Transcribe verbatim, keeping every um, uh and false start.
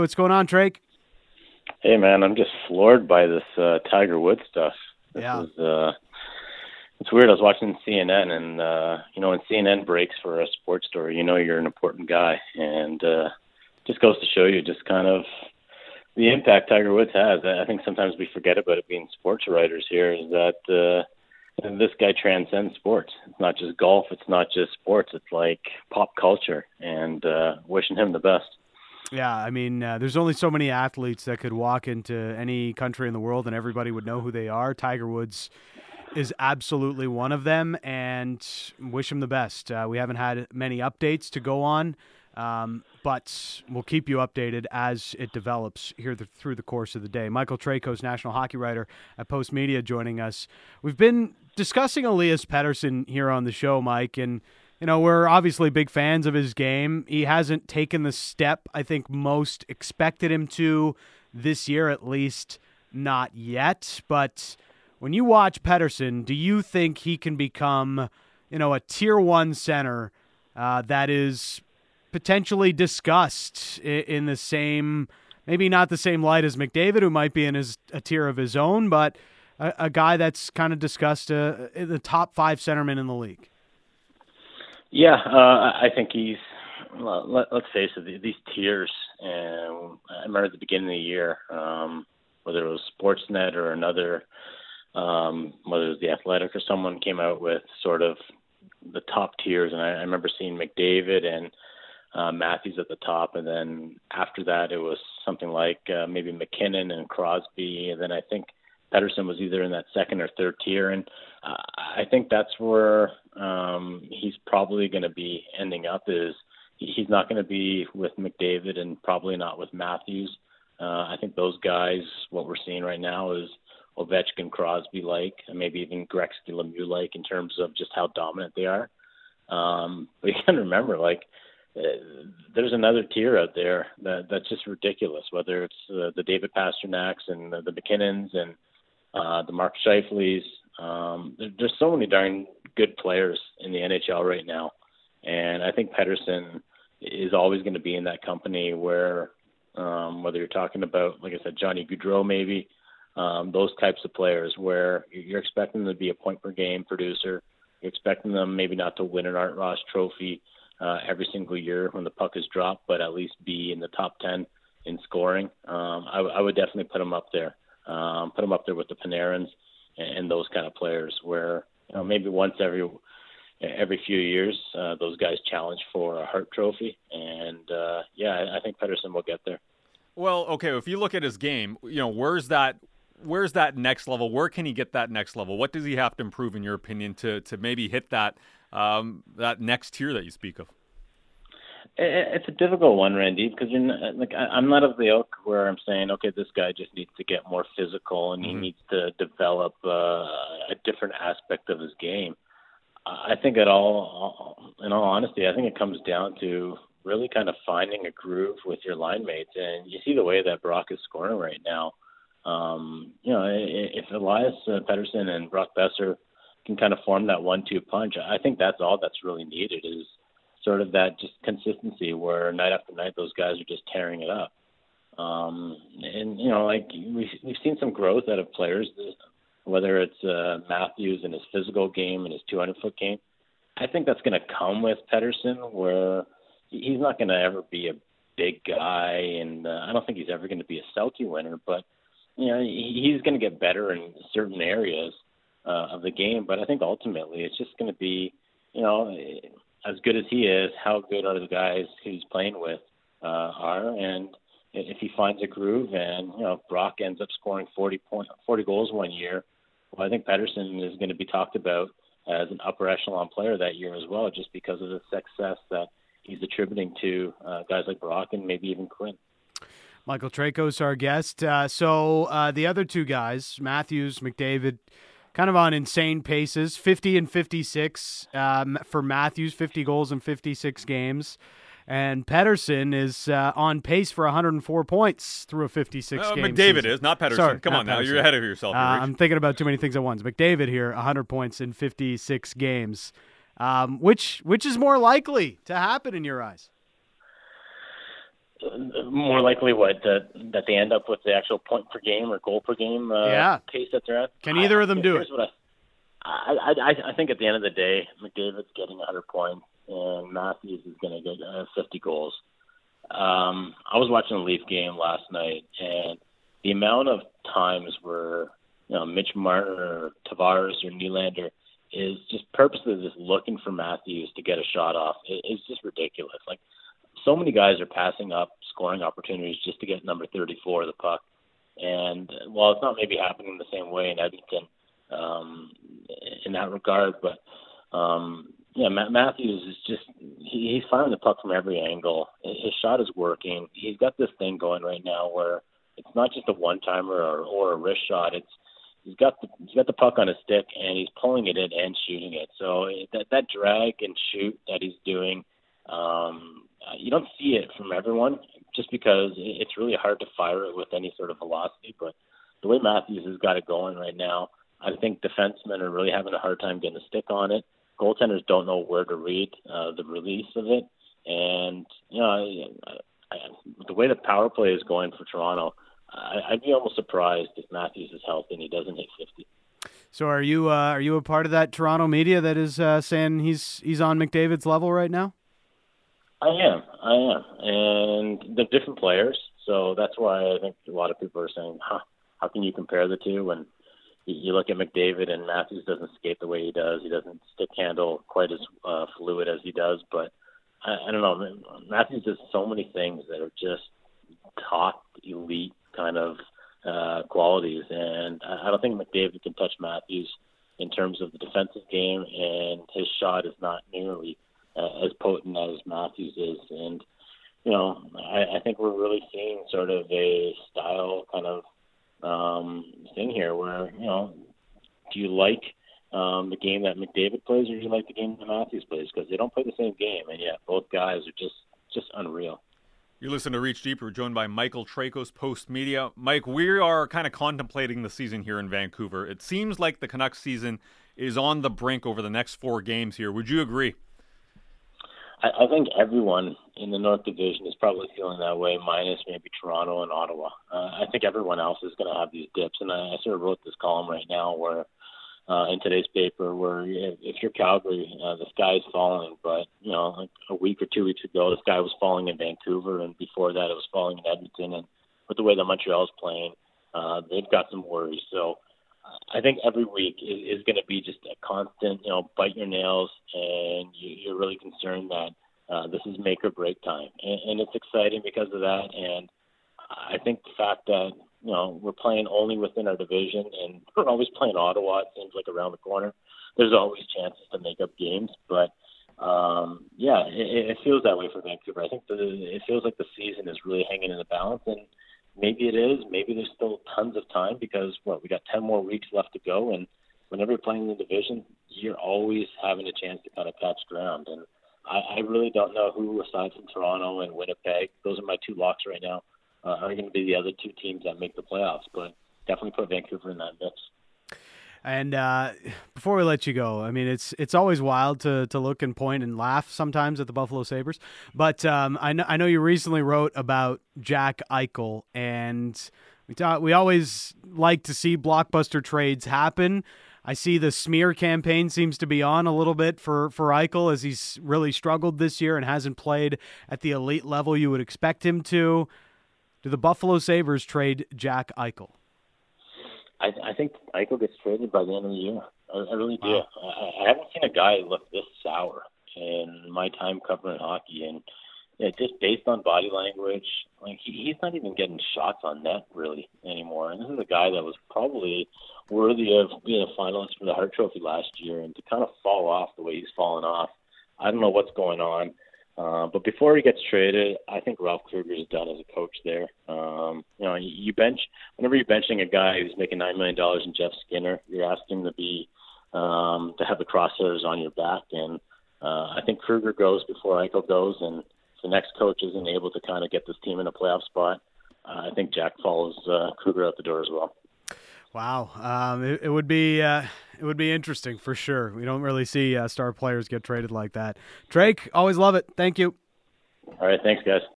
What's going on, Drake? Hey, man, I'm just floored by this uh, Tiger Woods stuff. This Yeah. is uh, it's weird. I was watching C N N, and uh, you know, when C N N breaks for a sports story, you know you're an important guy, and uh, just goes to show you just kind of the impact Tiger Woods has. I think sometimes we forget about it being sports writers here. Is that uh, this guy transcends sports. It's not just golf. It's not just sports. It's like pop culture, and uh, wishing him the best. Yeah, I mean, uh, there's only so many athletes that could walk into any country in the world and everybody would know who they are. Tiger Woods is absolutely one of them, and wish him the best. Uh, we haven't had many updates to go on, um, but we'll keep you updated as it develops here the, through the course of the day. Michael Tracos, national hockey writer at Post Media, joining us. We've been discussing Elias Pettersson here on the show, Mike, and you know, we're obviously big fans of his game. He hasn't taken the step I think most expected him to this year, at least not yet. But when you watch Pettersson, do you think he can become, you know, a tier one center uh, that is potentially discussed in, in the same, maybe not the same light as McDavid, who might be in his, a tier of his own, but a, a guy that's kind of discussed uh, in the top five centermen in the league? Yeah, uh, I think he's. Well, let, let's face it; these tiers. And I remember at the beginning of the year, um, whether it was Sportsnet or another, um, whether it was the Athletic or someone came out with sort of the top tiers, and I, I remember seeing McDavid and uh, Matthews at the top, and then after that, it was something like uh, maybe McKinnon and Crosby, and then I think Pettersson was either in that second or third tier, and uh, I think that's where um, he's probably going to be ending up. Is he's not going to be with McDavid and probably not with Matthews. Uh, I think those guys, what we're seeing right now is Ovechkin, Crosby-like, and maybe even Gretzky, Lemieux-like in terms of just how dominant they are. Um, but you can remember, like, uh, there's another tier out there that that's just ridiculous. Whether it's uh, the David Pasternaks and the, the McKinnons and uh, the Mark Scheifele's. Um, there, there's so many darn good players in the N H L right now, and I think Pettersson is always going to be in that company where, um, whether you're talking about, like I said, Johnny Gaudreau maybe, um, those types of players where you're expecting them to be a point per game producer, you're expecting them maybe not to win an Art Ross Trophy uh, every single year when the puck is dropped, but at least be in the top ten in scoring. Um, I, I would definitely put them up there. Um, put them up there with the Panarins and, and those kind of players where, you know, maybe once every every few years uh, those guys challenge for a Hart Trophy. And, uh, yeah, I, I think Pettersson will get there. Well, okay, if you look at his game, you know, where's that where's that next level? Where can he get that next level? What does he have to improve, in your opinion, to to maybe hit that um, that next tier that you speak of? It's a difficult one, Randy, because you're not, like I'm not of the ilk where I'm saying, okay, this guy just needs to get more physical and he mm-hmm. needs to develop uh, a different aspect of his game. I think it all, in all honesty, I think it comes down to really kind of finding a groove with your line mates. And you see the way that Brock is scoring right now. Um, you know, if Elias Pettersson and Brock Besser can kind of form that one two punch, I think that's all that's really needed is sort of that just consistency where night after night those guys are just tearing it up. Um, and, you know, like we've, we've seen some growth out of players, whether it's uh, Matthews in his physical game and his two hundred foot game. I think that's going to come with Pettersson, where he's not going to ever be a big guy, and uh, I don't think he's ever going to be a Selke winner, but, you know, he, he's going to get better in certain areas uh, of the game. But I think ultimately it's just going to be, you know, as good as he is, how good are the guys he's playing with uh, are, and if he finds a groove, and you know, if Brock ends up scoring forty point, forty goals one year, well, I think Pettersson is going to be talked about as an upper echelon player that year as well, just because of the success that he's attributing to uh, guys like Brock and maybe even Quinn. Michael Tracos, our guest. Uh, so uh, the other two guys, Matthews, McDavid, kind of on insane paces, fifty and fifty-six um, for Matthews, fifty goals in fifty-six games. And Pettersson is uh, on pace for one hundred four points through a fifty-six uh, game McDavid season. is, not Pettersson. Sorry, Come not on now, Pettersson. You're ahead of yourself. Uh, I'm thinking about too many things at once. McDavid here, one hundred points in fifty-six games. Um, which which is more likely to happen in your eyes? More likely, what that that they end up with the actual point per game or goal per game uh, yeah. pace that they're at. Can either I, of them do it? What I, I, I, I think at the end of the day, McDavid's getting one hundred points, and Matthews is going to get uh, fifty goals. Um, I was watching the Leaf game last night, and the amount of times where you know Mitch Martin or Tavares or Nylander is just purposely just looking for Matthews to get a shot off. It, it's just ridiculous. Like, so many guys are passing up scoring opportunities just to get number thirty-four of the puck. And while it's not maybe happening the same way in Edmonton um, in that regard, but um, yeah, Matt Matthews is just he, he's firing the puck from every angle. His shot is working. He's got this thing going right now where it's not just a one-timer or, or a wrist shot. It's he's got the he's got the puck on his stick and he's pulling it in and shooting it. So that that drag and shoot that he's doing. Um, Uh, you don't see it from everyone just because it's really hard to fire it with any sort of velocity. But the way Matthews has got it going right now, I think defensemen are really having a hard time getting a stick on it. Goaltenders don't know where to read uh, the release of it. And, you know, I, I, the way the power play is going for Toronto, I, I'd be almost surprised if Matthews is healthy and he doesn't hit fifty. So are you uh, are you a part of that Toronto media that is uh, saying he's he's on McDavid's level right now? I am, I am, and they're different players, so that's why I think a lot of people are saying, huh, how can you compare the two? When you look at McDavid and Matthews doesn't skate the way he does, he doesn't stick handle quite as uh, fluid as he does, but I, I don't know, Matthews does so many things that are just top elite kind of uh, qualities, and I don't think McDavid can touch Matthews in terms of the defensive game, and his shot is not nearly Uh, as potent as Matthews is. And, you know, I, I think we're really seeing sort of a style kind of um, thing here where, you know, do you like um, the game that McDavid plays or do you like the game that Matthews plays? Because they don't play the same game. And, yeah, both guys are just, just unreal. You listen to Reach Deep. We're joined by Michael Tracos, Post Media. Mike, we are kind of contemplating the season here in Vancouver. It seems like the Canucks season is on the brink over the next four games here. Would you agree? I think everyone in the North Division is probably feeling that way, minus maybe Toronto and Ottawa. Uh, I think everyone else is going to have these dips, and I, I sort of wrote this column right now where uh, in today's paper where if, if you're Calgary, uh, the sky is falling, but you know, like a week or two weeks ago, the sky was falling in Vancouver, and before that, it was falling in Edmonton. And with the way that Montreal's playing, uh, they've got some worries. So I think every week is, is going to be just a constant, you know, bite your nails, and you, you're really concerned that uh, this is make or break time. And, and it's exciting because of that. And I think the fact that, you know, we're playing only within our division and we're always playing Ottawa, it seems like around the corner. There's always chances to make up games. But, um, yeah, it, it feels that way for Vancouver. I think the, it feels like the season is really hanging in the balance. And maybe it is. Maybe there's still tons of time because, what, we got ten more weeks left to go. And whenever you're playing in the division, you're always having a chance to kind of catch ground. And I, I really don't know who, aside from Toronto and Winnipeg, those are my two locks right now, uh, are going to be the other two teams that make the playoffs. But definitely put Vancouver in that mix. And uh, before we let you go, I mean, it's it's always wild to to look and point and laugh sometimes at the Buffalo Sabres. But um, I know I know you recently wrote about Jack Eichel, and we talk, we always like to see blockbuster trades happen. I see the smear campaign seems to be on a little bit for, for Eichel as he's really struggled this year and hasn't played at the elite level you would expect him to. Do the Buffalo Sabres trade Jack Eichel? I, I think Eichel gets traded by the end of the year. I, I really do. Wow. I, I haven't seen a guy look this sour in my time covering hockey, and yeah, just based on body language, like he, he's not even getting shots on net really anymore. And this is a guy that was probably worthy of being a finalist for the Hart Trophy last year, and to kind of fall off the way he's fallen off, I don't know what's going on. Uh, but before he gets traded, I think Ralph Kruger is done as a coach there. Um, you know, you, you bench whenever you're benching a guy who's making nine million dollars in Jeff Skinner, you're asking him to be um, to have the crosshairs on your back. And uh, I think Kruger goes before Eichel goes, and if the next coach isn't able to kind of get this team in a playoff spot, uh, I think Jack follows uh, Kruger out the door as well. Wow, um, it, it would be uh, it would be interesting for sure. We don't really see uh, star players get traded like that. Drake, always love it. Thank you. All right, thanks, guys.